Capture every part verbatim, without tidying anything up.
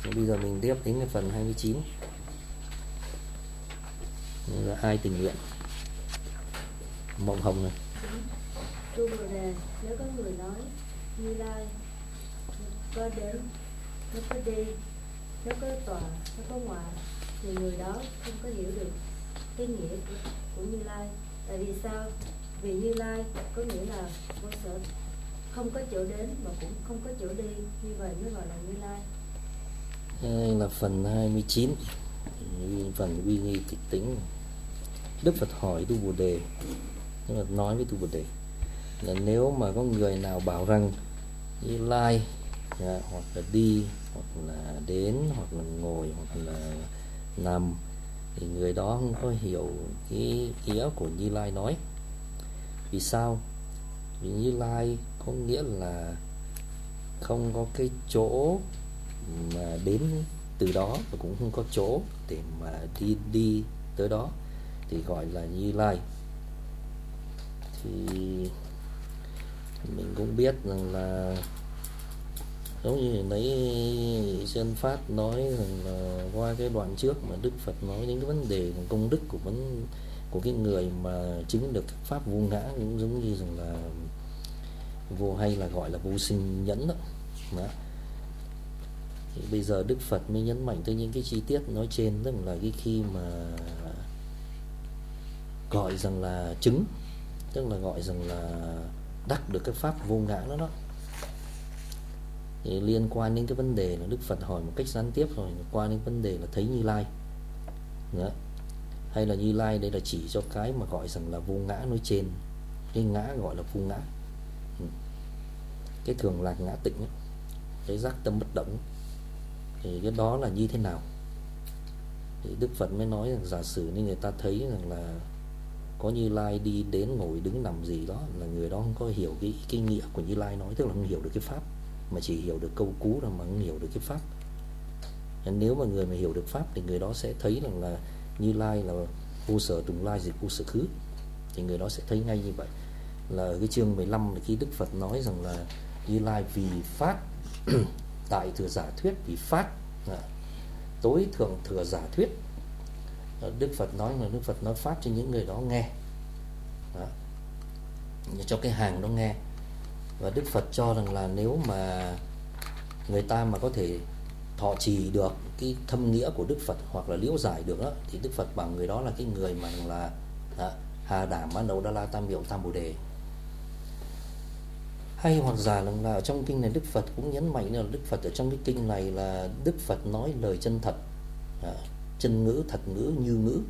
Bây giờ mình tiếp đến cái phần hai mươi chín là ai tình nguyện. Mộng Hồng này. Tu Bồ Đề, nếu có người nói Như Lai có đến, nó có đi, nó có tòa, nó có ngoài, thì người đó không có hiểu được cái nghĩa của, của Như Lai. Tại vì sao? Vì Như Lai có nghĩa là vô sở, không có chỗ đến mà cũng không có chỗ đi, như vậy mới gọi là Như Lai. Đây là phần hai mươi chín, phần uy nghi kịch tính. Đức Phật hỏi Tu Bồ Đề, tức là nói với Tu Bồ Đề là nếu mà có người nào bảo rằng Như Lai à, hoặc là đi, hoặc là đến, hoặc là ngồi, hoặc là nằm, thì người đó không có hiểu cái ý của Như Lai nói. Vì sao? Vì Như Lai có nghĩa là không có cái chỗ mà đến từ đó, và cũng không có chỗ để mà đi đi tới đó, thì gọi là Như Lai. Thì mình cũng biết rằng là giống như nãy Sơn Phát nói rằng là qua cái đoạn trước mà Đức Phật nói đến cái vấn đề công đức của vấn của cái người mà chứng được pháp vô ngã, cũng giống như rằng là vô hay là gọi là vô sinh nhẫn đó. Đó. Thì bây giờ Đức Phật mới nhấn mạnh tới những cái chi tiết nói trên, tức là cái khi mà gọi rằng là chứng, tức là gọi rằng là đắc được cái pháp vô ngã đó đó, thì liên quan đến cái vấn đề là Đức Phật hỏi một cách gián tiếp rồi, qua đến vấn đề là thấy Như Lai đó. Hay là Như Lai đây là chỉ cho cái mà gọi rằng là vô ngã nói trên, cái ngã gọi là vô ngã, cái thường lạc ngã tịnh ấy, cái giác tâm bất động, thì cái đó là như thế nào? Thì Đức Phật mới nói rằng giả sử như người ta thấy rằng là có Như Lai đi đến ngồi đứng nằm gì đó, là người đó không có hiểu cái, cái nghĩa của Như Lai nói, tức là không hiểu được cái pháp, mà chỉ hiểu được câu cú rồi mà không hiểu được cái pháp. Nếu mà người mà hiểu được pháp thì người đó sẽ thấy rằng là Như Lai là vô sở tùng lai diệt vô sở khứ, thì người đó sẽ thấy ngay như vậy. Là ở cái chương mười lăm là khi Đức Phật nói rằng là Như Lai vì phát đại thừa giả thuyết, vì phát à, tối thượng thừa giả thuyết, Đức Phật nói là Đức Phật nói phát cho những người đó nghe đó, cho cái hàng đó nghe. Và Đức Phật cho rằng là nếu mà người ta mà có thể thọ trì được cái thâm nghĩa của Đức Phật hoặc là liễu giải được đó, thì Đức Phật bảo người đó là cái người mà là đó, Hà Đảm Ban Đầu Đa La Tam Biểu Tam Bồ Đề. Hay hoặc giả là, là ở trong kinh này Đức Phật cũng nhấn mạnh là Đức Phật ở trong cái kinh này là Đức Phật nói lời chân thật, à, chân ngữ, thật ngữ, như ngữ.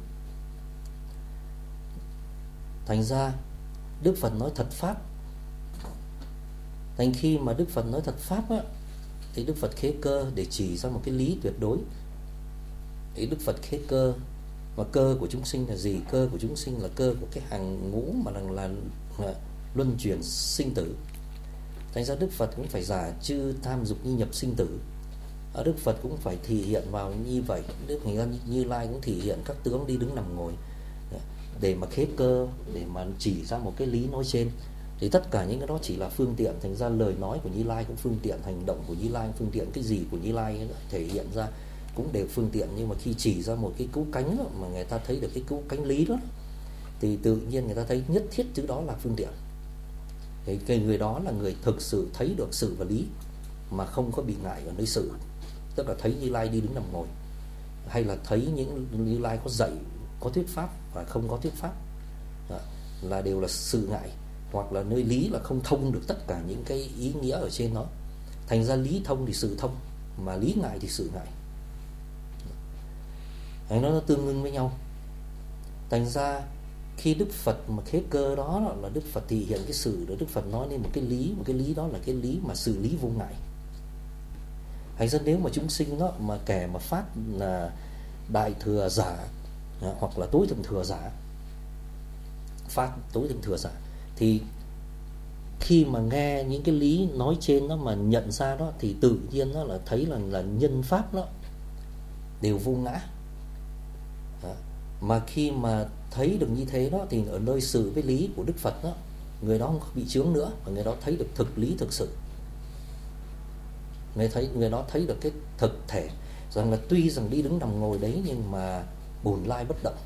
Thành ra Đức Phật nói thật pháp. Thành khi mà Đức Phật nói thật pháp á, thì Đức Phật khế cơ để chỉ ra một cái lý tuyệt đối. Thì Đức Phật khế cơ, và cơ của chúng sinh là gì? Cơ của chúng sinh là cơ của cái hàng ngũ mà là, là, là luân chuyển sinh tử. Thành ra Đức Phật cũng phải giả chư tham dục như nhập sinh tử. Ở Đức Phật cũng phải thể hiện vào như vậy. Đức Hình ra Như Lai cũng thể hiện các tướng đi đứng nằm ngồi để mà khế cơ, để mà chỉ ra một cái lý nói trên. Thì tất cả những cái đó chỉ là phương tiện. Thành ra lời nói của Như Lai cũng phương tiện, hành động của Như Lai cũng phương tiện, cái gì của Như Lai thể hiện ra cũng đều phương tiện. Nhưng mà khi chỉ ra một cái cứu cánh đó, mà người ta thấy được cái cứu cánh lý đó, thì tự nhiên người ta thấy nhất thiết chữ đó là phương tiện. Thì cái người đó là người thực sự thấy được sự và lý, mà không có bị ngại ở nơi sự. Tức là thấy Như Lai đi đứng nằm ngồi, hay là thấy những Như Lai có dạy, có thuyết pháp và không có thuyết pháp, đó, là đều là sự ngại. Hoặc là nơi lý là không thông được tất cả những cái ý nghĩa ở trên đó. Thành ra lý thông thì sự thông, mà lý ngại thì sự ngại. Thành nó, nó tương ưng với nhau. Thành ra khi Đức Phật mà khế cơ đó là Đức Phật thể hiện cái sự đó, Đức Phật nói lên một cái lý, một cái lý đó là cái lý mà xử lý vô ngại. Thành ra nếu mà chúng sinh đó mà kẻ mà phát là đại thừa giả hoặc là tối thượng thừa giả, phát tối thượng thừa giả, thì khi mà nghe những cái lý nói trên đó mà nhận ra đó, thì tự nhiên đó là thấy là, là nhân pháp đó đều vô ngã. Đó. Mà khi mà thấy được như thế đó, thì ở nơi sự với lý của Đức Phật đó, người đó không bị chướng nữa, và người đó thấy được thực lý thực sự. Người thấy người đó thấy được cái thực thể, rằng là tuy rằng đi đứng nằm ngồi đấy nhưng mà bổn lai bất động.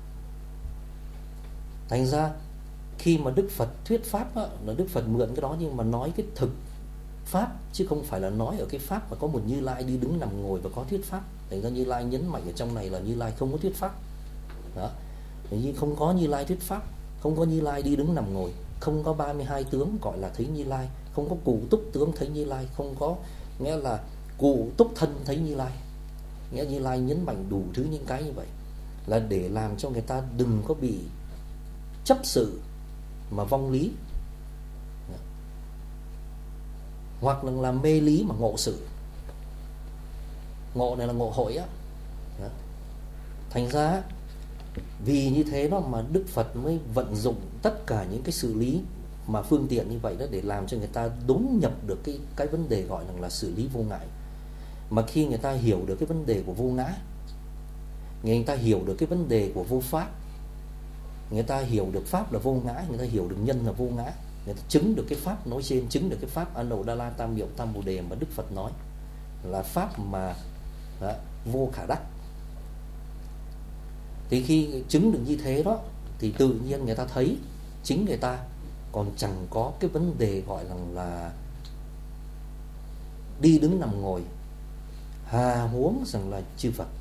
Thành ra khi mà Đức Phật thuyết pháp á, là Đức Phật mượn cái đó nhưng mà nói cái thực pháp, chứ không phải là nói ở cái pháp mà có một Như Lai đi đứng nằm ngồi và có thuyết pháp. Thành ra Như Lai nhấn mạnh ở trong này là Như Lai không có thuyết pháp. Đó. Nhưng không có Như Lai thuyết pháp, không có Như Lai đi đứng nằm ngồi, không có ba mươi hai tướng gọi là thấy Như Lai, không có cụ túc tướng thấy Như Lai, không có nghĩa là cụ túc thân thấy Như Lai. Nghĩa Như Lai nhấn mạnh đủ thứ những cái như vậy là để làm cho người ta đừng có bị chấp sự mà vong lý, hoặc là làm mê lý mà ngộ sự. Ngộ này là ngộ hội á. Thành ra vì như thế đó mà Đức Phật mới vận dụng tất cả những cái xử lý mà phương tiện như vậy đó để làm cho người ta đốn nhập được cái cái vấn đề gọi là, là xử lý vô ngại. Mà khi người ta hiểu được cái vấn đề của vô ngã, người ta hiểu được cái vấn đề của vô pháp, người ta hiểu được pháp là vô ngã, người ta hiểu được nhân là vô ngã, người ta chứng được cái pháp nói trên, chứng được cái pháp Anodala Tam Miệu Tam Bồ Đề mà Đức Phật nói là pháp mà đó, vô khả đắc. Thì khi chứng được như thế đó thì tự nhiên người ta thấy chính người ta còn chẳng có cái vấn đề gọi là, là đi đứng nằm ngồi hà huống rằng là chư Phật.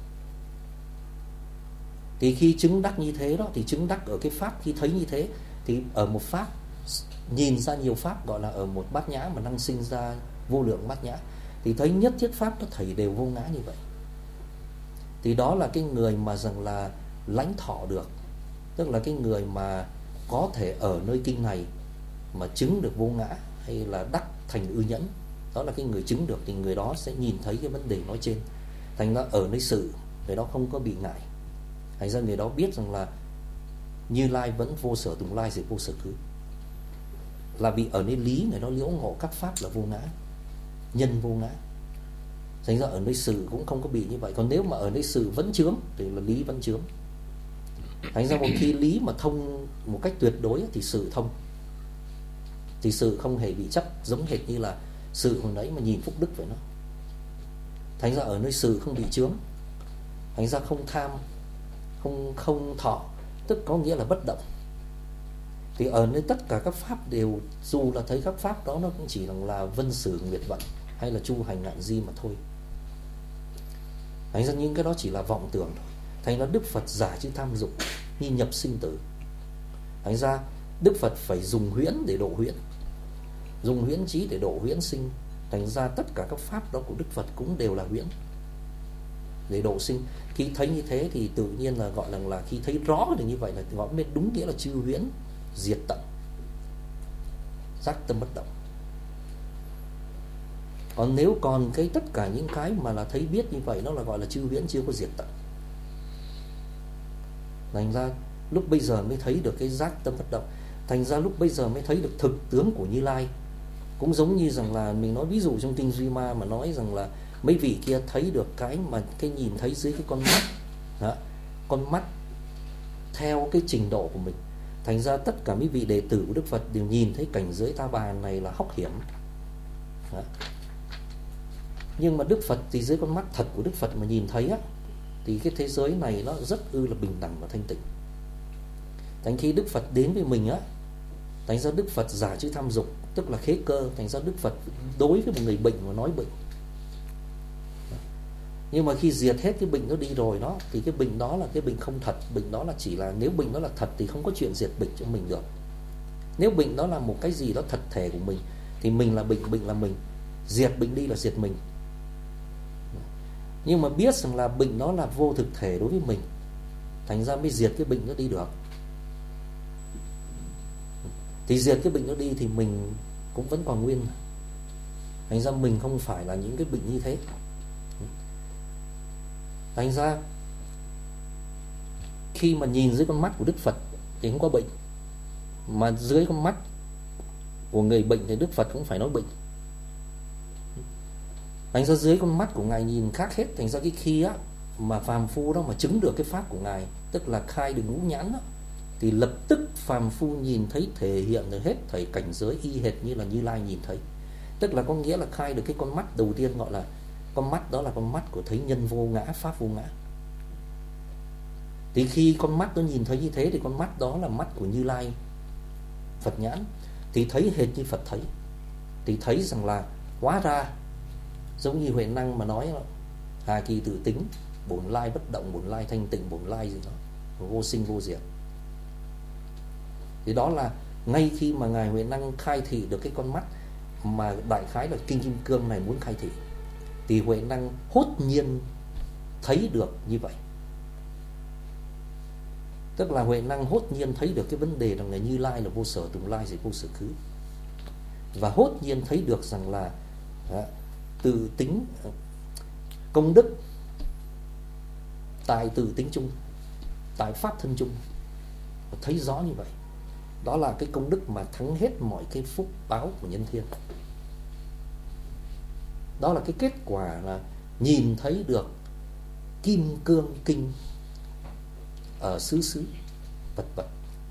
Thì khi chứng đắc như thế đó thì chứng đắc ở cái pháp, khi thấy như thế thì ở một pháp nhìn ra nhiều pháp, gọi là ở một bát nhã mà năng sinh ra vô lượng bát nhã, thì thấy nhất thiết pháp nó thảy đều vô ngã như vậy. Thì đó là cái người mà rằng là lãnh thọ được, tức là cái người mà có thể ở nơi kinh này mà chứng được vô ngã hay là đắc thành ư nhẫn. Đó là cái người chứng được thì người đó sẽ nhìn thấy cái vấn đề nói trên. Thành ra ở nơi sự, người đó không có bị ngại. Thành ra người đó biết rằng là Như Lai vẫn vô sở tùng lai diệt vô sở cứ. Là vì ở nơi lý người đó liễu ngộ các pháp là vô ngã, nhân vô ngã. Thành ra ở nơi sự cũng không có bị như vậy. Còn nếu mà ở nơi sự vẫn chướng thì là lý vẫn chướng. Thành ra một khi lý mà thông một cách tuyệt đối thì sự thông, thì sự không hề bị chấp, giống hệt như là sự hồi nãy mà nhìn Phúc Đức vậy đó. Thành ra ở nơi sự không bị chướng, thành ra không tham, không không thọ, tức có nghĩa là bất động. Thì ở nơi tất cả các pháp đều, dù là thấy các pháp đó nó cũng chỉ là, là vân sử nguyệt vận hay là chu hành ngạn di mà thôi. Thành ra những cái đó chỉ là vọng tưởng thôi. Thành ra Đức Phật giả chữ tham dục như nhập sinh tử. Thành ra Đức Phật phải dùng huyễn để độ huyễn, dùng huyễn trí để độ huyễn sinh. Thành ra tất cả các pháp đó của Đức Phật cũng đều là huyễn để độ sinh. Khi thấy như thế thì tự nhiên là gọi là, là khi thấy rõ được như vậy là gọi mới đúng nghĩa là chư huyễn diệt tận, giác tâm bất động. Còn nếu còn cái tất cả những cái mà là thấy biết như vậy, nó là gọi là chư huyễn chưa có diệt tận. Thành ra lúc bây giờ mới thấy được cái giác tâm bất động. Thành ra lúc bây giờ mới thấy được thực tướng của Như Lai. Cũng giống như rằng là mình nói ví dụ trong kinh Duy Ma mà nói rằng là mấy vị kia thấy được cái mà cái nhìn thấy dưới cái con mắt đó, con mắt theo cái trình độ của mình. Thành ra tất cả mấy vị đệ tử của Đức Phật đều nhìn thấy cảnh giới ta bà này là hóc hiểm đó. Nhưng mà Đức Phật thì dưới con mắt thật của Đức Phật mà nhìn thấy á, thì cái thế giới này nó rất ư là bình đẳng và thanh tịnh. Thành khi Đức Phật đến với mình á, thành ra Đức Phật giả chữ tham dục, tức là khế cơ. Thành ra Đức Phật đối với một người bệnh mà nói bệnh. Nhưng mà khi diệt hết cái bệnh nó đi rồi đó, thì cái bệnh đó là cái bệnh không thật. Bệnh đó là chỉ là, nếu bệnh đó là thật thì không có chuyện diệt bệnh cho mình được. Nếu bệnh đó là một cái gì đó thật thể của mình thì mình là bệnh, bệnh là mình, diệt bệnh đi là diệt mình. Nhưng mà biết rằng là bệnh đó là vô thực thể đối với mình, thành ra mới diệt cái bệnh nó đi được. Thì diệt cái bệnh nó đi thì mình cũng vẫn còn nguyên. Thành ra mình không phải là những cái bệnh như thế. Thành ra khi mà nhìn dưới con mắt của Đức Phật thì không có bệnh, mà dưới con mắt của người bệnh thì Đức Phật cũng phải nói bệnh. Thành ra dưới con mắt của Ngài nhìn khác hết. Thành ra cái khi á mà phàm phu đó mà chứng được cái pháp của Ngài, tức là khai được ngũ nhãn đó, thì lập tức phàm phu nhìn thấy thể hiện được hết thảy cảnh giới y hệt như là Như Lai nhìn thấy. Tức là có nghĩa là khai được cái con mắt đầu tiên gọi là Con mắt đó là con mắt của thấy nhân vô ngã, pháp vô ngã. Thì khi con mắt nó nhìn thấy như thế thì con mắt đó là mắt của Như Lai Phật nhãn, thì thấy hệt như Phật thấy. Thì thấy rằng là hóa ra giống như Huệ Năng mà nói là hà kỳ tự tính, bổn lai bất động, bổn lai thanh tịnh, bổn lai gì đó, vô sinh vô diệt. Thì đó là ngay khi mà Ngài Huệ Năng khai thị được cái con mắt mà đại khái là Kinh Kim Cương này muốn khai thị, thì Huệ Năng hốt nhiên thấy được như vậy. Tức là Huệ Năng hốt nhiên thấy được cái vấn đề rằng là Như Lai là vô sở tùng lai diệt vô sở khứ, và hốt nhiên thấy được rằng là à, tự tính công đức tại tự tính chung, tại pháp thân chung, thấy rõ như vậy. Đó là cái công đức mà thắng hết mọi cái phúc báo của nhân thiên. Đó là cái kết quả là nhìn thấy được Kim Cương Kinh ở xứ xứ vật vật.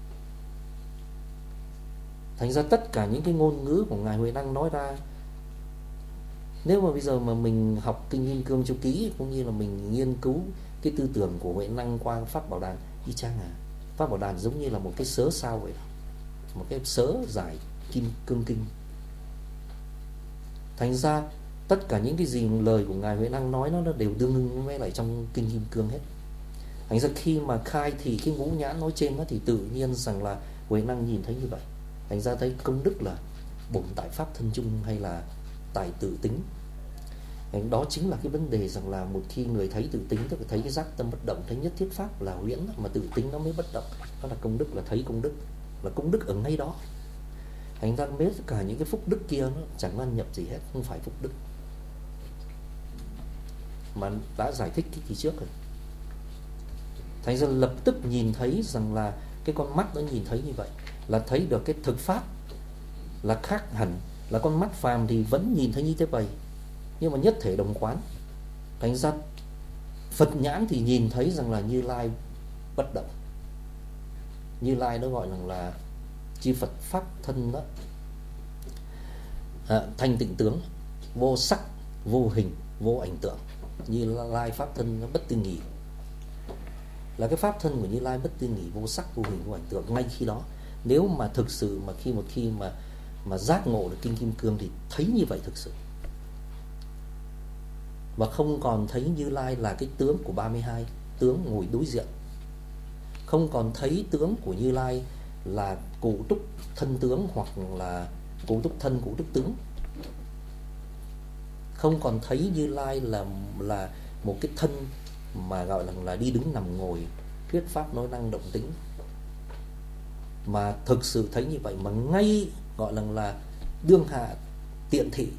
Thành ra tất cả những cái ngôn ngữ của Ngài Huệ Năng nói ra, nếu mà bây giờ mà mình học Kinh Kim Cương cho kỹ, cũng như là mình nghiên cứu cái tư tưởng của Huệ Năng qua Pháp Bảo Đàn, y chang à. Pháp Bảo Đàn giống như là một cái sớ sao vậy đó, một cái sớ giải Kim Cương Kinh. Thành ra tất cả những cái gì lời của Ngài Huệ Năng nói nó, nó đều tương ứng với lại trong Kinh Kim Cương hết. Thành ra khi mà khai thì cái ngũ nhãn nói trên đó, thì tự nhiên rằng là Huệ Năng nhìn thấy như vậy. Thành ra thấy công đức là bổn tại pháp thân chung hay là tại tự tính. Đó chính là cái vấn đề rằng là một khi người thấy tự tính, tức là thấy cái giác tâm bất động, thấy nhất thiết pháp là huyễn, mà tự tính nó mới bất động. Đó là công đức, là thấy công đức, là công đức ở ngay đó. Thành ra mấy tất cả những cái phúc đức kia nó chẳng ăn nhập gì hết, không phải phúc đức, mà đã giải thích cái kỳ trước rồi. Thành ra lập tức nhìn thấy rằng là cái con mắt nó nhìn thấy như vậy, là thấy được cái thực pháp là khác hẳn. Là con mắt phàm thì vẫn nhìn thấy như thế vậy, nhưng mà nhất thể đồng quán. Thành ra Phật nhãn thì nhìn thấy rằng là Như Lai bất động. Như Lai nó gọi rằng là chi Phật pháp thân đó, à, thanh tịnh tướng, vô sắc, vô hình, vô ảnh tượng. Như Lai pháp thân nó bất tư nghì, là cái pháp thân của Như Lai bất tư nghì, vô sắc, vô hình, vô ảnh tượng. Ngay khi đó, nếu mà thực sự mà khi một khi mà mà giác ngộ được Kinh Kim Cương thì thấy như vậy thực sự, và không còn thấy Như Lai là cái tướng của ba mươi hai tướng ngồi đối diện, không còn thấy tướng của Như Lai là cụ túc thân tướng hoặc là cụ túc thân cụ túc tướng, không còn thấy Như Lai là là một cái thân mà gọi là là đi đứng nằm ngồi thuyết pháp nói năng động tĩnh, mà thực sự thấy như vậy, mà ngay gọi là là đương hạ tiện thị,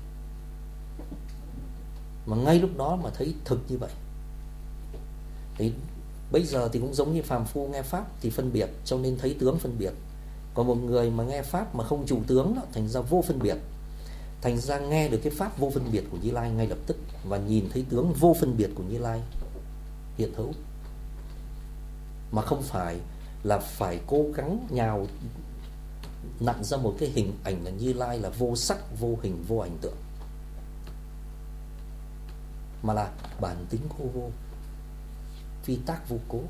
mà ngay lúc đó mà thấy thực như vậy. Thì bây giờ thì cũng giống như phàm phu nghe pháp thì phân biệt, cho nên thấy tướng phân biệt. Còn một người mà nghe pháp mà không trụ tướng đó, thành ra vô phân biệt. Thành ra nghe được cái pháp vô phân biệt của Như Lai ngay lập tức, và nhìn thấy tướng vô phân biệt của Như Lai hiện hữu, mà không phải là phải cố gắng nhào nặn ra một cái hình ảnh là Như Lai là vô sắc, vô hình, vô ảnh tượng, mà là bản tính hô vô, phi tác vô cố,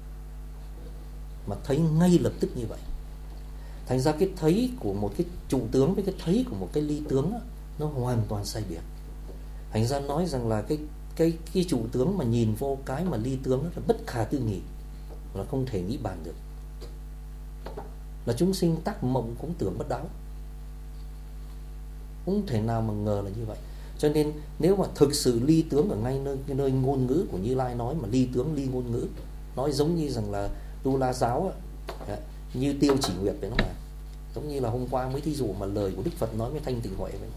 mà thấy ngay lập tức như vậy. Thành ra cái thấy của một cái trụ tướng với cái thấy của một cái ly tướng đó, nó hoàn toàn sai biệt. Thành ra nói rằng là cái cái cái trụ tướng mà nhìn vô cái mà ly tướng đó là bất khả tư nghị, là không thể nghĩ bàn được. Là chúng sinh tác mộng cũng tưởng bất đáo, không thể nào mà ngờ là như vậy. Cho nên nếu mà thực sự ly tướng ở ngay nơi nơi ngôn ngữ của Như Lai nói, mà ly tướng ly ngôn ngữ, nói giống như rằng là Tu La giáo á, như Tiêu Chỉ Nguyệt vậy đó mà. Giống như là hôm qua mới thí dụ mà lời của Đức Phật nói với Thanh Tịnh Huệ vậy.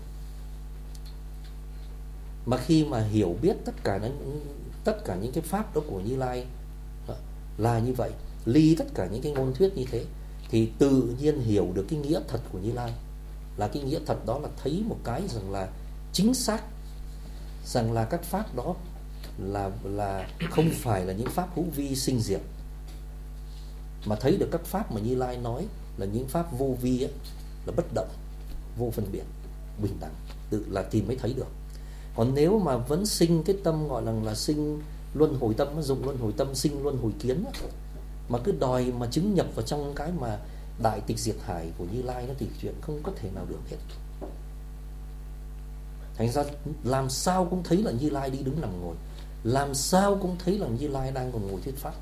Mà khi mà hiểu biết tất cả những tất cả những cái pháp đó của Như Lai là như vậy, ly tất cả những cái ngôn thuyết như thế, thì tự nhiên hiểu được cái nghĩa thật của Như Lai. Là cái nghĩa thật đó là thấy một cái rằng là chính xác, rằng là các pháp đó là là không phải là những pháp hữu vi sinh diệt, mà thấy được các pháp mà Như Lai nói là những pháp vô vi ấy, là bất động, vô phân biệt, bình đẳng, tự là tìm mới thấy được. Còn nếu mà vẫn sinh cái tâm gọi là là sinh luân hồi tâm, dụng luân hồi tâm, sinh luân hồi kiến, mà cứ đòi mà chứng nhập vào trong cái mà đại tịch diệt hải của Như Lai, nó thì chuyện không có thể nào được hết. Thành ra làm sao cũng thấy là Như Lai đi đứng nằm ngồi, làm sao cũng thấy là Như Lai đang còn ngồi thuyết pháp.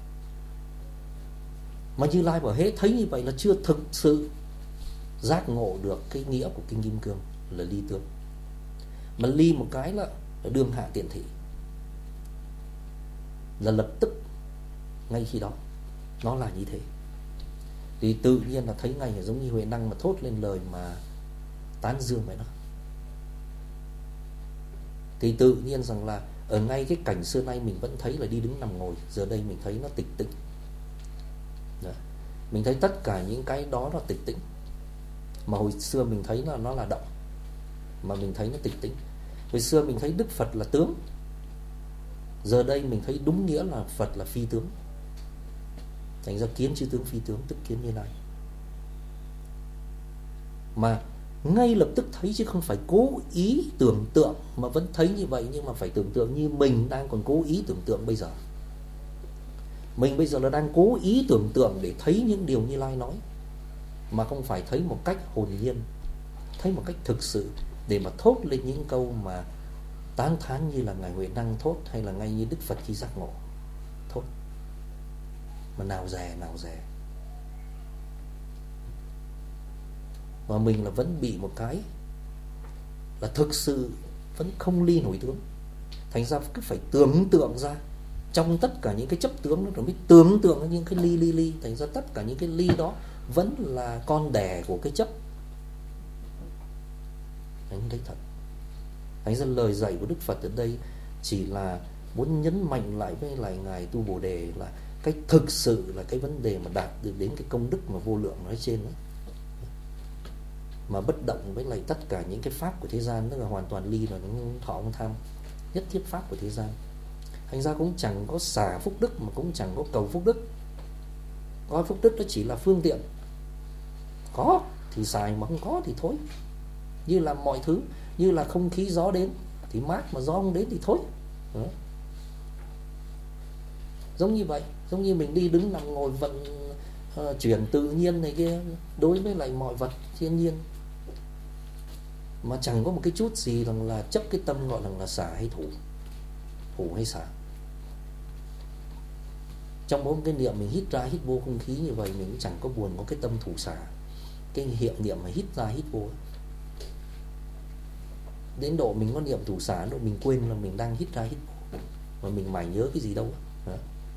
Mà Như Lai bảo hết thấy như vậy là chưa thực sự giác ngộ được cái nghĩa của Kinh Kim Cương là ly tướng. Mà ly một cái là đương hạ tiện thị, là lập tức ngay khi đó nó là như thế. Thì tự nhiên là thấy ngay, giống như Huệ Năng mà thốt lên lời mà tán dương vậy đó. Thì tự nhiên rằng là ở ngay cái cảnh xưa nay mình vẫn thấy là đi đứng nằm ngồi, giờ đây mình thấy nó tịch tĩnh. Đó. Mình thấy tất cả những cái đó là tịch tĩnh. Mà hồi xưa mình thấy là nó là động, mà mình thấy nó tịch tĩnh. Hồi xưa mình thấy Đức Phật là tướng, giờ đây mình thấy đúng nghĩa là Phật là phi tướng. Thành ra kiến chư tướng phi tướng, tức kiến Như Lai. Mà ngay lập tức thấy, chứ không phải cố ý tưởng tượng, mà vẫn thấy như vậy. Nhưng mà phải tưởng tượng như mình đang còn cố ý tưởng tượng bây giờ. Mình bây giờ là đang cố ý tưởng tượng để thấy những điều Như Lai nói, mà không phải thấy một cách hồn nhiên, thấy một cách thực sự, để mà thốt lên những câu mà tán thán như là Ngài Huệ Năng thốt, hay là ngay như Đức Phật khi giác ngộ thốt. Mà nào dè, nào dè. Mà mình là vẫn bị một cái là thực sự vẫn không ly nổi tướng. Thành ra cứ phải tưởng tượng ra trong tất cả những cái chấp tướng đó, rồi mới tưởng tượng những cái ly ly ly. Thành ra tất cả những cái ly đó vẫn là con đẻ của cái chấp. Anh thấy thật. Thành ra lời dạy của Đức Phật ở đây chỉ là muốn nhấn mạnh lại với lại Ngài Tu Bồ Đề là cái thực sự là cái vấn đề mà đạt được đến cái công đức mà vô lượng nói trên đó. Mà bất động với lại tất cả những cái pháp của thế gian, tức là hoàn toàn ly, là nó thọ không tham, nhất thiết pháp của thế gian. Thành ra cũng chẳng có xả phúc đức, mà cũng chẳng có cầu phúc đức. Coi phúc đức nó chỉ là phương tiện, có thì xài, mà không có thì thôi. Như là mọi thứ, như là không khí gió đến thì mát, mà gió không đến thì thôi. Đó. Giống như vậy, giống như mình đi đứng nằm ngồi vận uh, chuyển tự nhiên này kia, đối với lại mọi vật thiên nhiên, mà chẳng có một cái chút gì rằng là chấp cái tâm gọi là, là xả hay thủ, thủ hay xả. Trong mỗi cái niệm mình hít ra hít vô không khí như vậy, mình cũng chẳng có buồn có cái tâm thủ xả. Cái hiện niệm mà hít ra hít vô, đến độ mình có niệm thủ xả, độ mình quên là mình đang hít ra hít vô, mà mình mải nhớ cái gì đâu. Đó.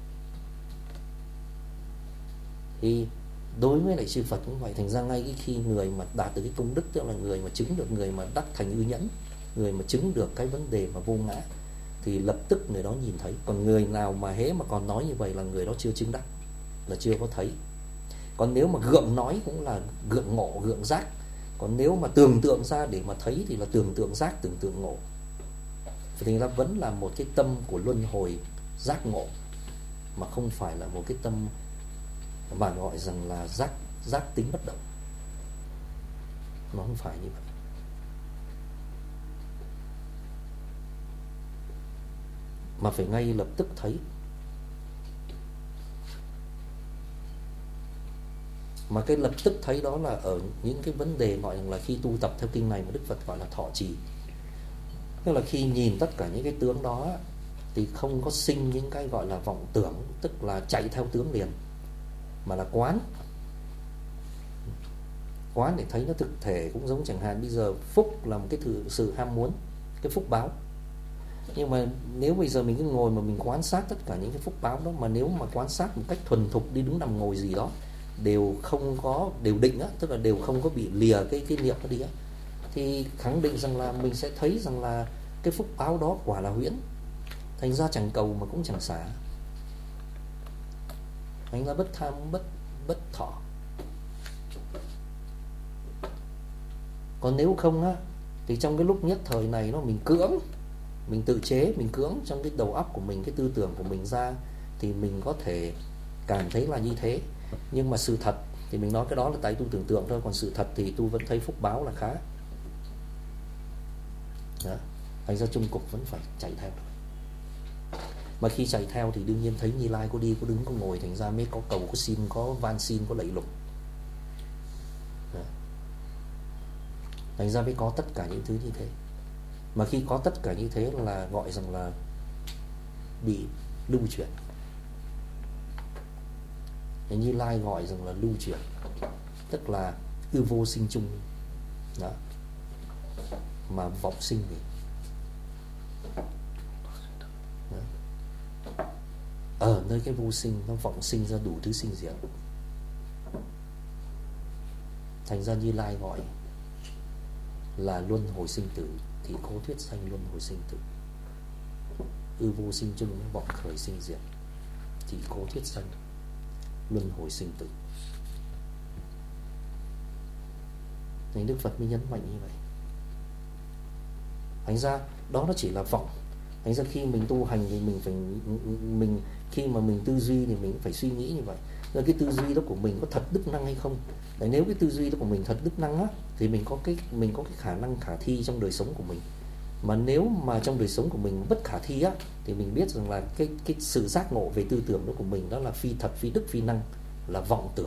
Thì đối với lại sư Phật cũng vậy. Thành ra ngay cái khi người mà đạt được cái công đức, tức là người mà chứng được, người mà đắc thành ư nhẫn, người mà chứng được cái vấn đề mà vô ngã, thì lập tức người đó nhìn thấy. Còn người nào mà hễ mà còn nói như vậy là người đó chưa chứng đắc, là chưa có thấy. Còn nếu mà gượng nói cũng là gượng ngộ, gượng giác. Còn nếu mà tưởng tượng ra để mà thấy thì là tưởng tượng giác, tưởng tượng ngộ. Thì ra vẫn là một cái tâm của luân hồi giác ngộ, mà không phải là một cái tâm mà gọi rằng là giác, giác tính bất động. Nó không phải như vậy. Mà phải ngay lập tức thấy. Mà cái lập tức thấy đó là ở những cái vấn đề gọi là khi tu tập theo kinh này mà Đức Phật gọi là thọ trì. Tức là khi nhìn tất cả những cái tướng đó thì không có sinh những cái gọi là vọng tưởng, tức là chạy theo tướng liền, mà là quán. Quán để thấy nó thực thể. Cũng giống chẳng hạn bây giờ phúc là một cái thử, sự ham muốn, cái phúc báo. Nhưng mà nếu bây giờ mình cứ ngồi mà mình quan sát tất cả những cái phúc báo đó, mà nếu mà quan sát một cách thuần thục, đi đứng nằm ngồi gì đó đều không có, đều định á, tức là đều không có bị lìa cái, cái niệm nó đi á, thì khẳng định rằng là mình sẽ thấy rằng là cái phúc báo đó quả là huyễn. Thành ra chẳng cầu mà cũng chẳng xả. Thành ra bất tham, bất, bất thọ. Còn nếu không á, thì trong cái lúc nhất thời này nó mình cưỡng, mình tự chế, mình cưỡng trong cái đầu óc của mình, cái tư tưởng của mình ra, thì mình có thể cảm thấy là như thế. Nhưng mà sự thật thì mình nói cái đó là tại tu tưởng tượng thôi. Còn sự thật thì tu vẫn thấy phúc báo là khá. Đó. Thành ra chung cục vẫn phải chạy theo. Mà khi chạy theo thì đương nhiên thấy Như Lai có đi có đứng có ngồi, thành ra mới có cầu có xin, có van xin, có lạy lục. Thành ra mới có tất cả những thứ như thế. Mà khi có tất cả như thế là gọi rằng là bị lưu chuyển. Như Lai gọi rằng là lưu chuyển, tức là ư vô sinh chung. Đó. Mà vọng sinh thì đó. Ở nơi cái vô sinh nó vọng sinh ra đủ thứ sinh diệt. Thành ra Như Lai gọi là luân hồi sinh tử, thì cô thuyết sanh luân hồi sinh tử. Ư vô sinh chung nó vọng khởi sinh diệt, thì cô thuyết sanh luân hồi sinh tử. Nên Đức Phật mới nhấn mạnh như vậy. Thành ra đó nó chỉ là vọng. Thành ra khi mình tu hành thì mình phải mình khi mà mình tư duy thì mình phải suy nghĩ như vậy. Rồi cái tư duy đó của mình có thật đức năng hay không? Đấy, nếu cái tư duy đó của mình thật đức năng á, thì mình có cái mình có cái khả năng khả thi trong đời sống của mình. Mà nếu mà trong đời sống của mình bất khả thi á, thì mình biết rằng là cái cái sự giác ngộ về tư tưởng đó của mình đó là phi thật, phi đức, phi năng, là vọng tưởng.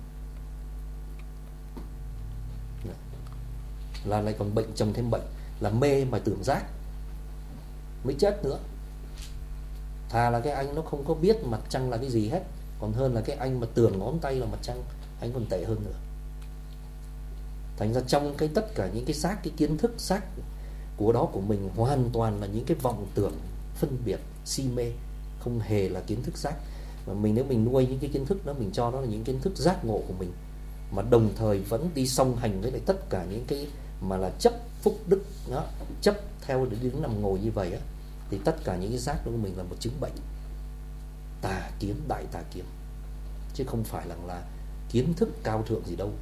Là lại còn bệnh chồng thêm bệnh, là mê mà tưởng giác, mới chết nữa. Thà là cái anh nó không có biết mặt trăng là cái gì hết, còn hơn là cái anh mà tưởng ngón tay là mặt trăng, anh còn tệ hơn nữa. Thành ra trong cái tất cả những cái xác, cái kiến thức xác của đó của mình hoàn toàn là những cái vọng tưởng, phân biệt, si mê, không hề là kiến thức giác. Mà mình nếu mình nuôi những cái kiến thức đó, mình cho nó là những kiến thức giác ngộ của mình, mà đồng thời vẫn đi song hành với lại tất cả những cái mà là chấp phúc đức đó, chấp theo để đứng nằm ngồi như vậy á, thì tất cả những cái giác đó của mình là một chứng bệnh tà kiến, đại tà kiến, chứ không phải là, là kiến thức cao thượng gì đâu.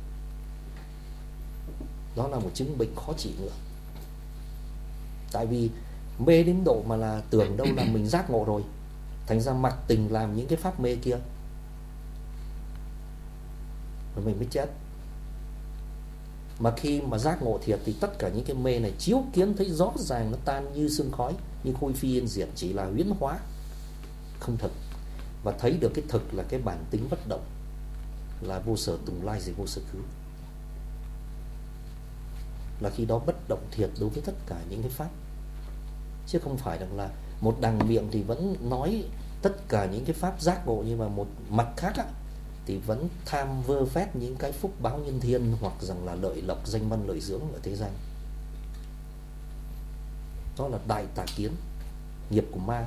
Đó là một chứng bệnh khó trị nữa. Tại vì mê đến độ mà là tưởng đâu là mình giác ngộ rồi, thành ra mặc tình làm những cái pháp mê kia, rồi mình mới chết. Mà khi mà giác ngộ thiệt thì tất cả những cái mê này chiếu kiến thấy rõ ràng, nó tan như sương khói, như khôi phi yên diệt, chỉ là huyễn hóa, không thật. Và thấy được cái thực là cái bản tính bất động, là vô sở tùng lai, gì vô sở khứ. Là khi đó bất động thiệt đối với tất cả những cái pháp, chứ không phải rằng là một đằng miệng thì vẫn nói tất cả những cái pháp giác ngộ, nhưng mà một mặt khác á, thì vẫn tham vơ vét những cái phúc báo nhân thiên, hoặc rằng là lợi lộc, danh văn, lợi dưỡng ở thế gian. Đó là đại tà kiến, nghiệp của ma,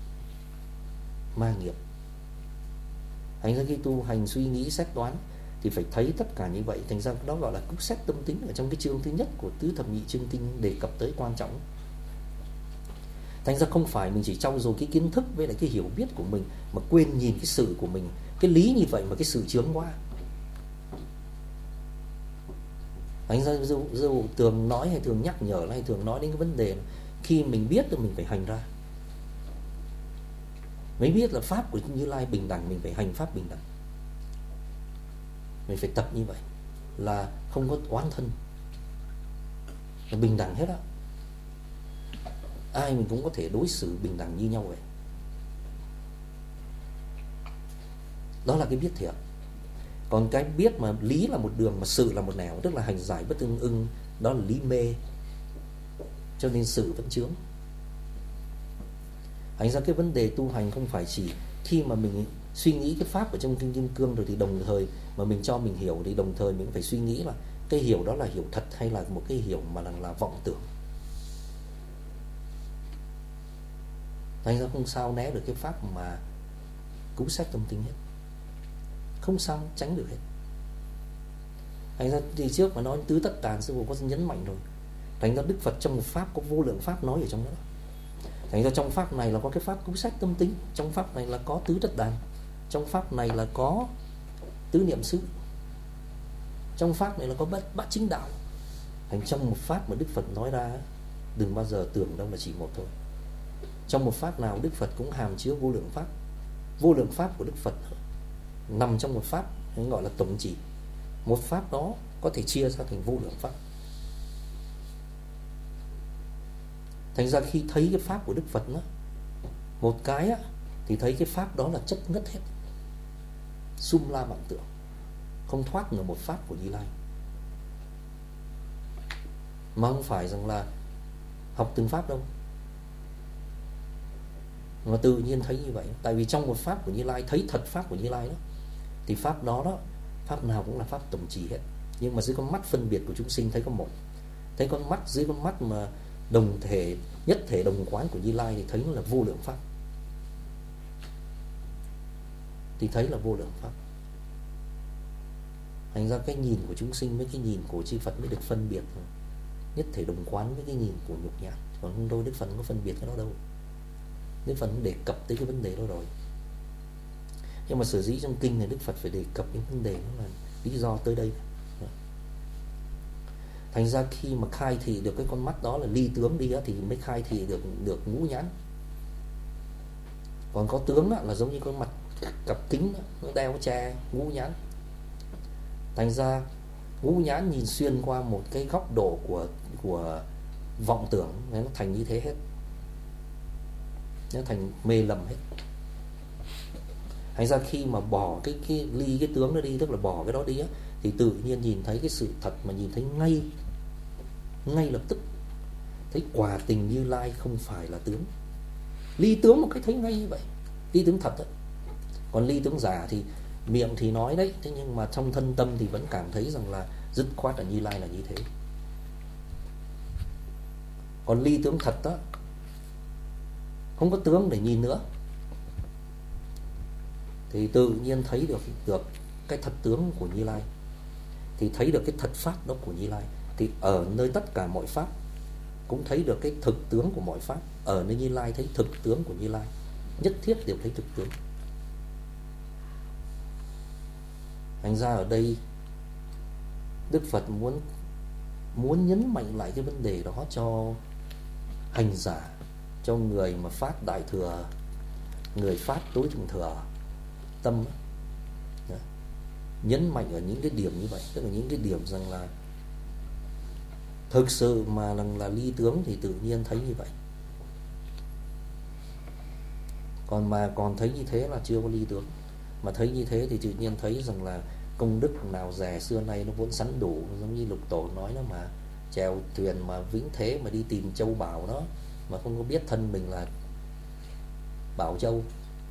ma nghiệp. Thành ra khi tu hành suy nghĩ xét đoán thì phải thấy tất cả như vậy. Thành ra đó gọi là cúc xét tâm tính, ở trong cái chương thứ nhất của tứ thập nhị chương kinh đề cập tới quan trọng. Thành ra không phải mình chỉ trau dồi cái kiến thức với lại cái hiểu biết của mình, mà quên nhìn cái sự của mình. Cái lý như vậy mà cái sự chướng quá. Thành ra dù, dù thường nói hay thường nhắc nhở hay thường nói đến cái vấn đề, khi mình biết thì mình phải hành ra. Mới biết là pháp của Như Lai bình đẳng, mình phải hành pháp bình đẳng. Mình phải tập như vậy, là không có oán thân, là bình đẳng hết á. Ai mình cũng có thể đối xử bình đẳng như nhau vậy. Đó là cái biết thiệt. Còn cái biết mà lý là một đường mà sự là một nẻo, tức là hành giải bất tương ưng, đó là lý mê, cho nên sự vẫn chướng. Thành ra cái vấn đề tu hành không phải chỉ khi mà mình suy nghĩ cái pháp ở trong Kinh Kim Cương rồi thì đồng thời mà mình cho mình hiểu, thì đồng thời mình phải suy nghĩ là cái hiểu đó là hiểu thật hay là một cái hiểu mà là, là vọng tưởng. Thành ra không sao né được cái pháp mà cứu xét tâm tính hết, không sao tránh được hết. Thành ra thì trước mà nói tứ tất đàn, sư phụ có nhấn mạnh rồi. Thành ra Đức Phật trong một pháp có vô lượng pháp nói ở trong đó. Thành ra trong pháp này là có cái pháp cứu xét tâm tính, trong pháp này là có tứ tất đàn, trong pháp này là có tứ niệm xứ, trong pháp này là có bát, bát chính đạo. Thành trong một pháp mà Đức Phật nói ra, đừng bao giờ tưởng đâu là chỉ một thôi. Trong một pháp nào Đức Phật cũng hàm chứa vô lượng pháp. Vô lượng pháp của Đức Phật nằm trong một pháp, gọi là tổng chỉ. Một pháp đó có thể chia ra thành vô lượng pháp. Thành ra khi thấy cái pháp của Đức Phật đó, một cái á, thì thấy cái pháp đó là chất ngất hết, sum la vạn tượng, không thoát nổi một pháp của Như Lai. Mà không phải rằng là học từng pháp đâu, mà tự nhiên thấy như vậy. Tại vì trong một pháp của Như Lai, thấy thật pháp của Như Lai đó, thì pháp đó đó, pháp nào cũng là pháp tổng trì hết. Nhưng mà dưới con mắt phân biệt của chúng sinh thấy có một. Thấy con mắt, dưới con mắt mà đồng thể, nhất thể đồng quán của Như Lai thì thấy nó là vô lượng pháp. Thì thấy là vô lượng pháp. Thành ra cái nhìn của chúng sinh với cái nhìn của chư Phật mới được phân biệt, nhất thể đồng quán với cái nhìn của nhục nhãn. Còn không thôi Đức Phật không có phân biệt cái đó đâu. Đức Phật đề cập tới cái vấn đề đó rồi. Nhưng mà sở dĩ trong kinh này Đức Phật phải đề cập những vấn đề đó là lý do tới đây. Thành ra khi mà khai thị được cái con mắt đó là ly tướng đi á, thì mới khai thị được được ngũ nhãn. Còn có tướng á, là giống như con mặt cặp kính đó, nó đeo che ngũ nhãn. Thành ra ngũ nhãn nhìn xuyên qua một cái góc độ của của vọng tưởng, nó thành như thế hết, nó thành mê lầm hết. Thành ra khi mà bỏ cái cái ly cái tướng đó đi, tức là bỏ cái đó đi á, thì tự nhiên nhìn thấy cái sự thật, mà nhìn thấy ngay ngay lập tức, thấy quả tình Như Lai không phải là tướng. Ly tướng một cách thấy ngay như vậy, ly tướng thật đó. Còn ly tướng giả thì miệng thì nói đấy, thế nhưng mà trong thân tâm thì vẫn cảm thấy rằng là dứt khoát là Như Lai là như thế. Còn ly tướng thật đó, không có tướng để nhìn nữa, thì tự nhiên thấy được được cái thật tướng của Như Lai, thì thấy được cái thật pháp đó của Như Lai. Thì ở nơi tất cả mọi pháp cũng thấy được cái thực tướng của mọi pháp. Ở nơi Như Lai thấy thực tướng của Như Lai, nhất thiết đều thấy thực tướng. Thành ra ở đây Đức Phật muốn muốn nhấn mạnh lại cái vấn đề đó cho hành giả, cho người mà phát đại thừa, người phát tối thượng thừa tâm. Đó. Nhấn mạnh ở những cái điểm như vậy, tức là những cái điểm rằng là thực sự mà là, là ly tướng thì tự nhiên thấy như vậy. Còn mà còn thấy như thế là chưa có ly tướng. Mà thấy như thế thì tự nhiên thấy rằng là công đức nào rẻ xưa nay nó vốn sẵn đủ. Giống như Lục Tổ nói đó, mà chèo thuyền mà vĩnh thế mà đi tìm châu bảo đó, mà không có biết thân mình là bảo châu,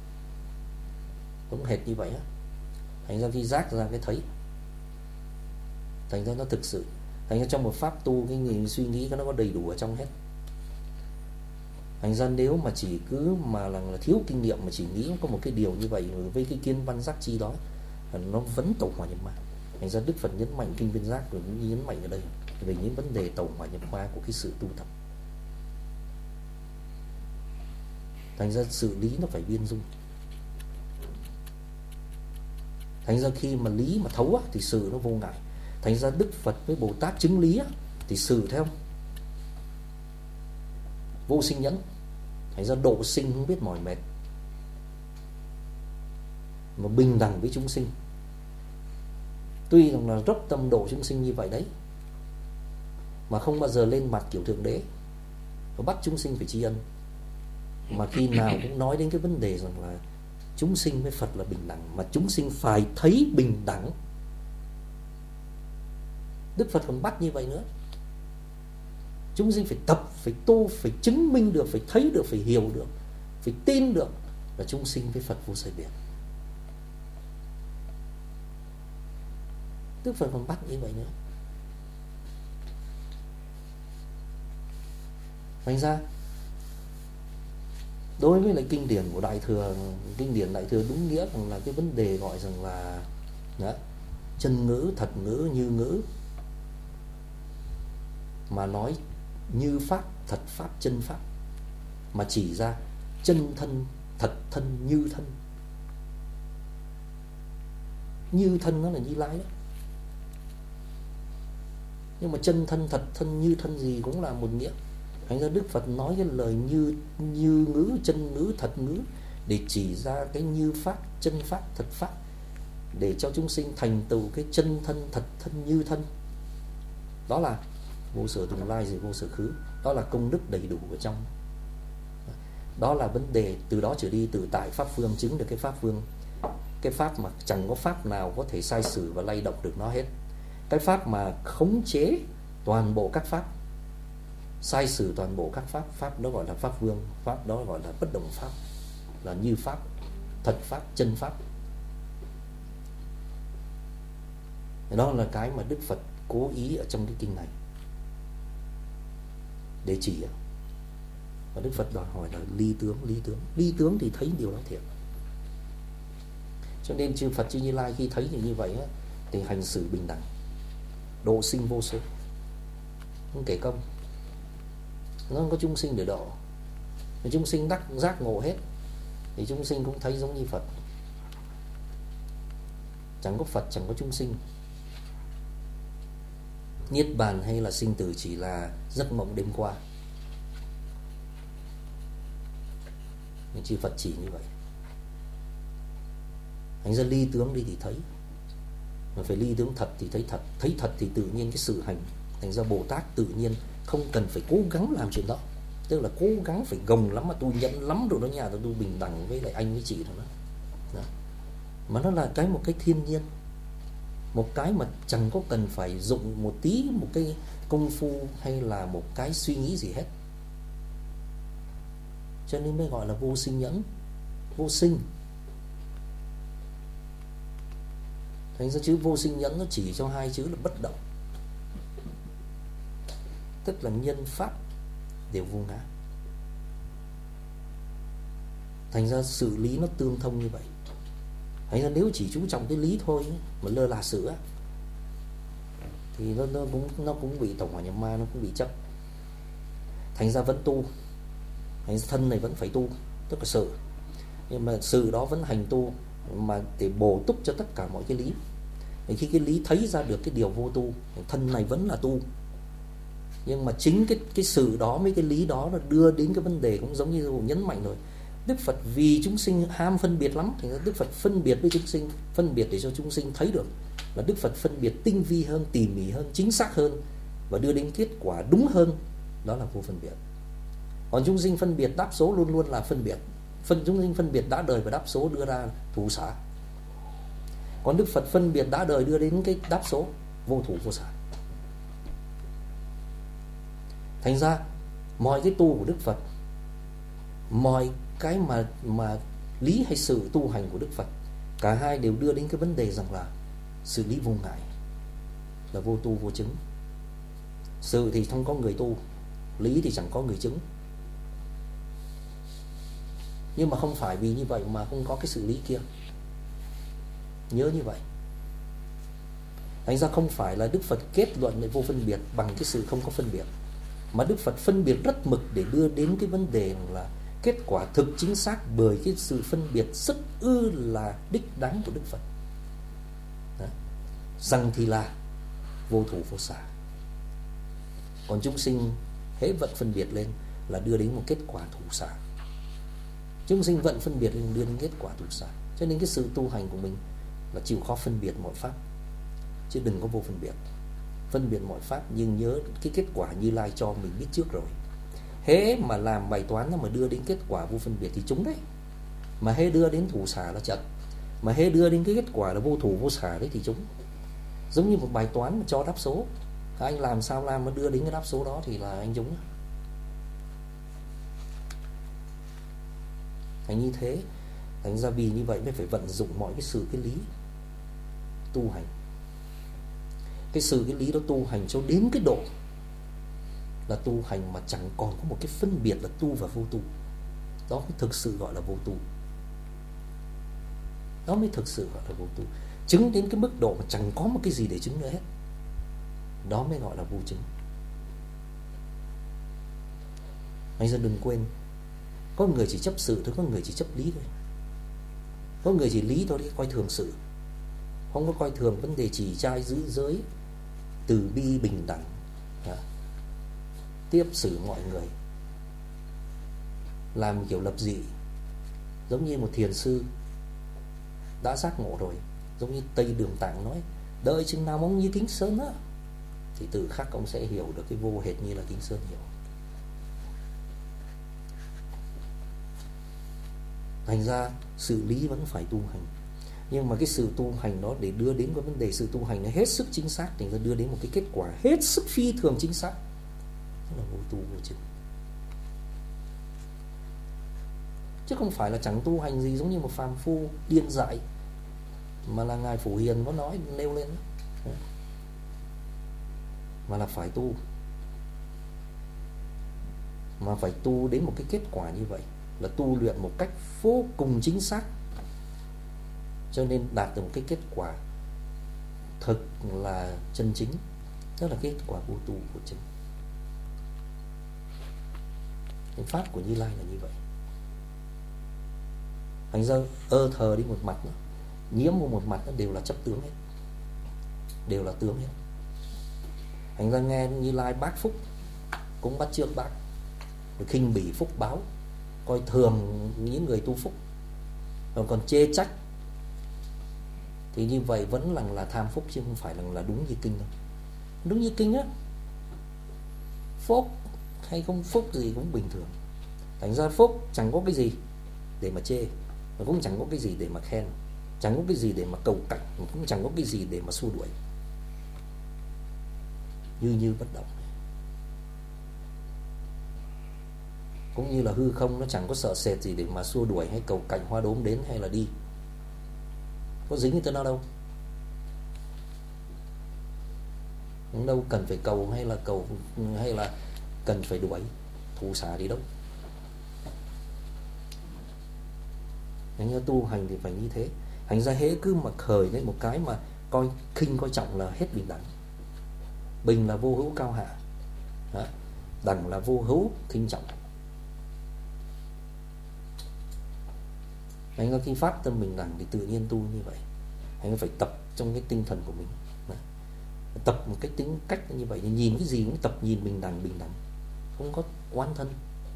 cũng hệt như vậy á. Thành ra khi giác ra cái thấy, thành ra nó thực sự. Thành ra trong một pháp tu, cái người suy nghĩ nó có đầy đủ ở trong hết. Thành ra nếu mà chỉ cứ mà là, là thiếu kinh nghiệm mà chỉ nghĩ có một cái điều như vậy với cái kiến văn giác chi đó, nó vẫn tẩu hỏa nhập ma. Thành ra Đức Phật nhấn mạnh kinh viên giác, rồi cũng nhấn mạnh ở đây về những vấn đề tẩu hỏa nhập ma của cái sự tu tập. Thành ra sự lý nó phải biên dung. Thành ra khi mà lý mà thấu á, thì sự nó vô ngại. Thành ra Đức Phật với Bồ Tát chứng lý á, thì sự theo vô sinh nhẫn. Thành ra độ sinh không biết mỏi mệt, mà bình đẳng với chúng sinh. Tuy rằng là rất tâm độ chúng sinh như vậy đấy, mà không bao giờ lên mặt kiểu thượng đế và bắt chúng sinh phải tri ân. Mà khi nào cũng nói đến cái vấn đề rằng là chúng sinh với Phật là bình đẳng, mà chúng sinh phải thấy bình đẳng. Đức Phật còn bắt như vậy nữa. Chúng sinh phải tập, phải tu, phải chứng minh được, phải thấy được, phải hiểu được, phải tin được là chúng sinh với Phật vô sai biệt. Đức Phật còn bắt như vậy nữa. Thành ra đối với lại kinh điển của Đại Thừa, kinh điển Đại Thừa đúng nghĩa rằng là cái vấn đề gọi rằng là đó, chân ngữ, thật ngữ, như ngữ, mà nói như pháp, thật pháp, chân pháp, mà chỉ ra chân thân, thật thân, như thân. Như thân nó là Như Lai đó. Nhưng mà chân thân, thật thân, như thân gì cũng là một nghĩa. Thành ra Đức Phật nói cái lời như như ngữ, chân ngữ, thật ngữ để chỉ ra cái như pháp, chân pháp, thật pháp, để cho chúng sinh thành tựu cái chân thân, thật thân, như thân. Đó là vô sở tương lai rồi vô sở khứ. Đó là công đức đầy đủ ở trong. Đó là vấn đề. Từ đó trở đi, từ tại pháp phương chứng được cái pháp phương, cái pháp mà chẳng có pháp nào có thể sai sử và lay động được nó hết. Cái pháp mà khống chế toàn bộ các pháp, sai sử toàn bộ các pháp, pháp đó gọi là pháp vương, pháp đó gọi là bất động pháp, là như pháp, thật pháp, chân pháp. Đó là cái mà Đức Phật cố ý ở trong cái kinh này để chỉ. Và Đức Phật đòi hỏi là ly tướng, ly tướng, ly tướng thì thấy điều đó thiệt. Cho nên chư Phật chư Như Lai khi thấy như vậy á, thì hành xử bình đẳng, độ sinh vô số, không kể công. Nó không có chúng sinh để độ. Nếu chúng sinh đắc giác ngộ hết thì chúng sinh cũng thấy giống như Phật. Chẳng có Phật, chẳng có chúng sinh. Niết bàn hay là sinh tử chỉ là giấc mộng đêm qua. Nhưng chư Phật chỉ như vậy. Thành ra ly tướng đi thì thấy, mà phải ly tướng thật thì thấy thật. Thấy thật thì tự nhiên cái sự hành. Thành ra Bồ Tát tự nhiên không cần phải cố gắng làm chuyện đó. Tức là cố gắng phải gồng lắm mà tôi nhẫn lắm rồi đó nhà tôi bình đẳng với lại anh với chị rồi đó. Đó. Mà nó là cái một cái thiên nhiên, một cái mà chẳng có cần phải dụng một tí một cái công phu hay là một cái suy nghĩ gì hết. Cho nên mới gọi là vô sinh nhẫn, vô sinh. Thành ra chữ vô sinh nhẫn nó chỉ cho hai chữ là bất động, tức là nhân pháp đều vô ngã. Thành ra sự lý nó tương thông như vậy. Thành ra nếu chỉ chú trọng cái lý thôi mà lơ là sự á, thì nó, nó, cũng, nó cũng bị tổng hỏa nhập ma, nó cũng bị chấp. Thành ra vẫn tu. Thành ra thân này vẫn phải tu, tức là sự. Nhưng mà sự đó vẫn hành tu mà để bổ túc cho tất cả mọi cái lý. Thì khi cái lý thấy ra được cái điều vô tu, thân này vẫn là tu. Nhưng mà chính cái, cái sự đó với cái lý đó là đưa đến cái vấn đề cũng giống như nhấn mạnh rồi. Đức Phật vì chúng sinh ham phân biệt lắm, thì Đức Phật phân biệt với chúng sinh, phân biệt để cho chúng sinh thấy được là Đức Phật phân biệt tinh vi hơn, tỉ mỉ hơn, chính xác hơn và đưa đến kết quả đúng hơn. Đó là vô phân biệt. Còn chúng sinh phân biệt đáp số luôn luôn là phân biệt. Phân chúng sinh phân biệt đã đời và đáp số đưa ra thủ xả. Còn Đức Phật phân biệt đã đời đưa đến cái đáp số vô thủ vô xả. Thành ra mọi cái tu của Đức Phật, mọi cái mà mà lý hay sự tu hành của Đức Phật, cả hai đều đưa đến cái vấn đề rằng là sự lý vô ngại, là vô tu vô chứng. Sự thì không có người tu, lý thì chẳng có người chứng. Nhưng mà không phải vì như vậy mà không có cái sự lý kia. Nhớ như vậy. Thành ra không phải là Đức Phật kết luận về vô phân biệt bằng cái sự không có phân biệt, mà Đức Phật phân biệt rất mực để đưa đến cái vấn đề là kết quả thực chính xác bởi cái sự phân biệt rất ư là đích đáng của Đức Phật. Đó. Rằng thì là vô thủ vô xả. Còn chúng sinh hễ vận phân biệt lên là đưa đến một kết quả thủ xả. Chúng sinh vận phân biệt lên đưa đến kết quả thủ xả. Cho nên cái sự tu hành của mình là chịu khó phân biệt mọi pháp, chứ đừng có vô phân biệt. Phân biệt mọi pháp nhưng nhớ cái kết quả Như Lai cho mình biết trước rồi. Hễ mà làm bài toán nó mà đưa đến kết quả vô phân biệt thì trúng đấy. Mà hễ đưa đến thủ xả là chật. Mà hễ đưa đến cái kết quả là vô thủ vô xả đấy thì trúng. Giống như một bài toán mà cho đáp số, anh làm sao làm mà đưa đến cái đáp số đó thì là anh trúng. Thành như thế. Thành ra vì như vậy mới phải vận dụng mọi cái sự cái lý tu hành. Cái sự cái lý đó tu hành cho đến cái độ là tu hành mà chẳng còn có một cái phân biệt là tu và vô tu. Đó mới thực sự gọi là vô tu. Đó mới thực sự gọi là vô tu. Chứng đến cái mức độ mà chẳng có một cái gì để chứng nữa hết, đó mới gọi là vô chứng. Anh ra đừng quên, có người chỉ chấp sự thôi, có người chỉ chấp lý thôi. Có người chỉ lý thôi, coi thường sự, không có coi thường vấn đề chỉ trai giữ giới, từ bi bình đẳng, tiếp xử mọi người, làm kiểu lập dị. Giống như một thiền sư đã giác ngộ rồi, giống như Tây Đường Tạng nói, đợi chừng nào mong như Kính Sơn á, thì tự khắc ông sẽ hiểu được cái vô hệt như là Kính Sơn hiểu. Thành ra sự lý vẫn phải tu hành, nhưng mà cái sự tu hành đó để đưa đến cái vấn đề sự tu hành nó hết sức chính xác thì nó đưa đến một cái kết quả hết sức phi thường chính xác, đó là vô tu vô chứng. Chứ không phải là chẳng tu hành gì giống như một phàm phu điên dại, mà là Ngài Phổ Hiền có nói nêu lên đó. Mà là phải tu, mà phải tu đến một cái kết quả như vậy, là tu luyện một cách vô cùng chính xác, cho nên đạt được một cái kết quả thực là chân chính, đó là kết quả vô tu vô chứng. Cái pháp của Như Lai là như vậy. Thành ra ơ thờ đi một mặt nữa, nhiễm vào một mặt nó đều là chấp tướng hết, đều là tướng hết. Thành ra nghe Như Lai bác phúc cũng bắt chước bác, khinh bỉ phúc báo, coi thường những người tu phúc, rồi còn chê trách, thì như vậy vẫn là là tham phúc chứ không phải là là đúng như kinh đâu. Đúng như kinh á, phúc hay không phúc gì cũng bình thường. Thành ra phúc chẳng có cái gì để mà chê, mà cũng chẳng có cái gì để mà khen, chẳng có cái gì để mà cầu cạnh, mà cũng chẳng có cái gì để mà xua đuổi. Như như bất động. Cũng như là hư không, nó chẳng có sợ sệt gì để mà xua đuổi hay cầu cạnh hoa đốm đến hay là đi. Có dính như thế nào đâu. Đâu cần phải cầu hay là cầu hay là cần phải đuổi thù xả đi đâu. Thành ra tu hành thì phải như thế. Thành ra hễ cứ mà khởi lên một cái mà coi khinh coi trọng là hết bình đẳng. Bình là vô hữu cao hạ, đẳng là vô hữu khinh trọng. Thành ra khi phát tâm bình đẳng thì tự nhiên tu như vậy. Thành ra phải tập trong cái tinh thần của mình, tập một cái tính cách như vậy, nhìn cái gì cũng tập nhìn bình đẳng bình đẳng, không có oán thân.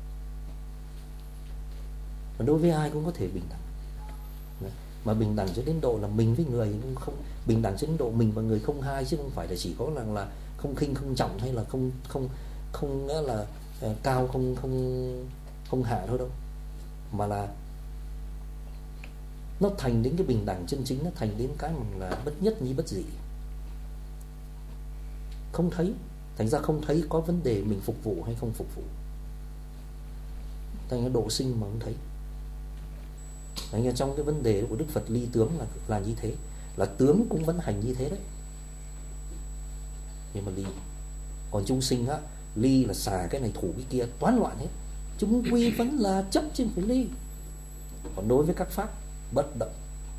Và đối với ai cũng có thể bình đẳng, mà bình đẳng cho đến độ là mình với người cũng không bình đẳng cho đến độ mình và người không hai, chứ không phải là chỉ có là là không khinh không trọng hay là không không không nghĩa là uh, cao không không không hạ thôi đâu, mà là nó thành đến cái bình đẳng chân chính, nó thành đến cái mà là bất nhất nhi bất dị, không thấy. Thành ra không thấy có vấn đề mình phục vụ hay không phục vụ, thành ra độ sinh mà không thấy. Thành ra trong cái vấn đề của Đức Phật ly tướng là là như thế, là tướng cũng vẫn hành như thế đấy, nhưng mà ly. Còn chúng sinh á, ly là xả cái này thủ cái kia, toán loạn hết. Chúng quy vẫn là chấp trên phải ly. Còn đối với các pháp bất động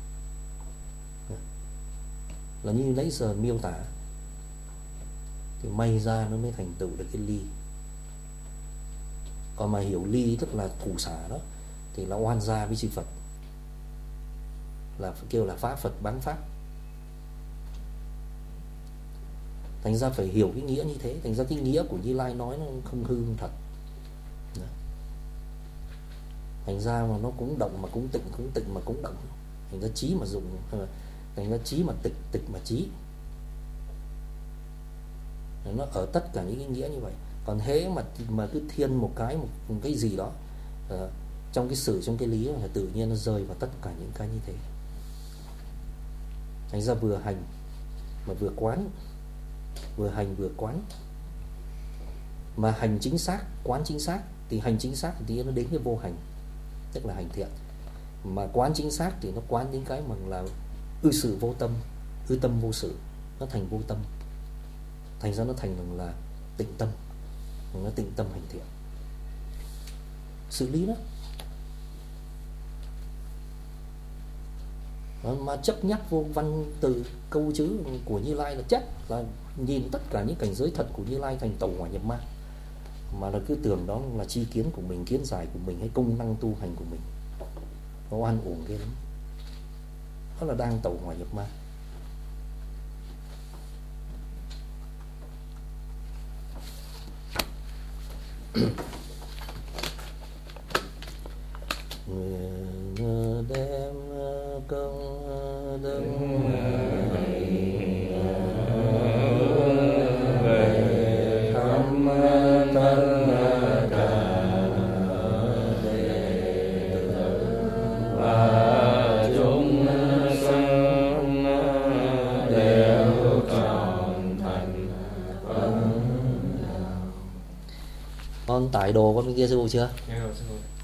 là như nãy giờ miêu tả, thì may ra nó mới thành tựu được cái ly. Còn mà hiểu ly tức là thủ xả đó, thì là oan gia với chư Phật, là kêu là phá Phật bán pháp. Thành ra phải hiểu cái nghĩa như thế. Thành ra cái nghĩa của Như Lai nói nó không hư không thật. Thành ra mà nó cũng động mà cũng tịnh, cũng tịnh mà cũng động. Thành ra trí mà dụng, thành ra trí mà tịch, tịch mà trí. Nó ở tất cả những cái nghĩa như vậy. Còn hễ mà mà cứ thiên một cái một, một cái gì đó uh, trong cái sự, trong cái lý là tự nhiên nó rơi vào tất cả những cái như thế. Thành ra vừa hành mà vừa quán, vừa hành vừa quán. Mà hành chính xác, quán chính xác, thì hành chính xác thì nó đến cái vô hành, tức là hành thiện. Mà quán chính xác thì nó quán đến cái mà là ư sự vô tâm, ư tâm vô sự, nó thành vô tâm. Thành ra nó thành bằng là tịnh tâm, nó tịnh tâm hành thiện. Xử lý đó. Mà chấp nhắc vô văn từ câu chữ của Như Lai là chắc là nhìn tất cả những cảnh giới thật của Như Lai thành tẩu hỏa nhập ma, mà là cứ tưởng đó là chi kiến của mình, kiến giải của mình hay công năng tu hành của mình. Nó oan uổng ghê lắm. Đó là đang tẩu hỏa nhập ma. Nguyện đem công đức Con tải đồ con bên kia sư phụ chưa? Nghe rồi sư phụ.